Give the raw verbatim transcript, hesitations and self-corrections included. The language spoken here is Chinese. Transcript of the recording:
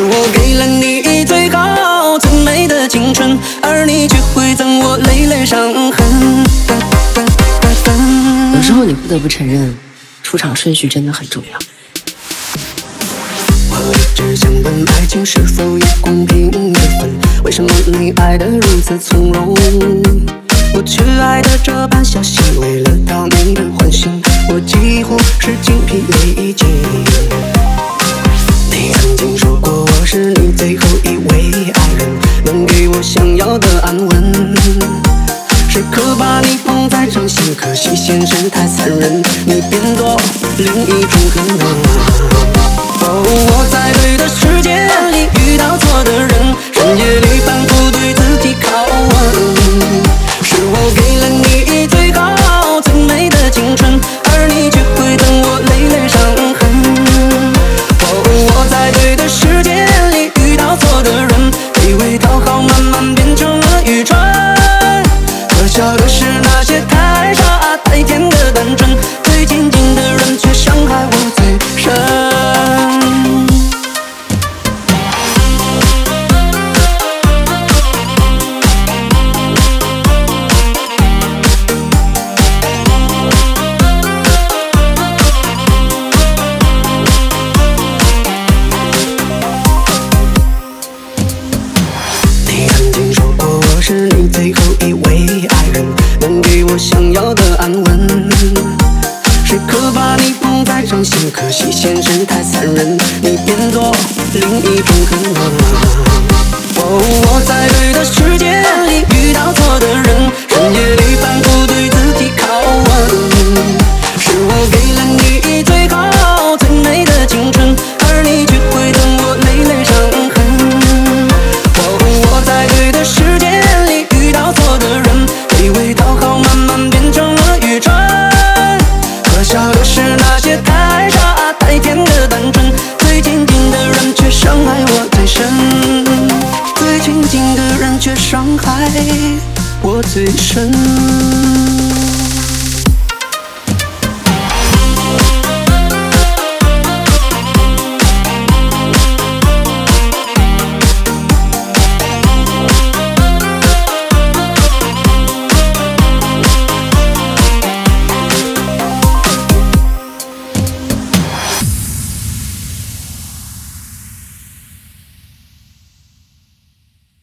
我给了你最好最美的青春，而你却会赠我累累伤痕。 有时候你不得不承认，出场顺序真的很重要。 我一直想问，爱情是否有公平的分？为什么你爱得如此从容？我却爱得这般小心，为了讨你的欢心，我几乎是精疲力尽。你曾经说过我是你最后一位爱人，能给我想要的安稳。时刻把你捧在掌心，可惜现实太残忍，你变作另一种可能。哦，我在对的时间里遇到错的人，深夜里反复对自己拷问。是我给了你最好最美的青春，而你却会赠我累累伤痕。哦，我在对的时间里遇到错的人，卑微讨好慢慢变成了愚蠢。可笑的是那些太傻太甜的单纯，最亲近的人却伤害我最深。是你最后一位爱人，能给我想要的安稳。时刻把你捧在掌心，可惜现实太残忍，你变作另一种可能。哦，我在对的时间里遇到错的人，深夜里反复对自己拷问。是我给了你最好最美的青春，而你却会赠我累累伤痕。哦，我在对的时间错的人，卑微讨好慢慢变成了愚蠢。可笑的是那些太傻太甜的单纯，最亲近的人却伤害我最深。最亲近的人却伤害我最深。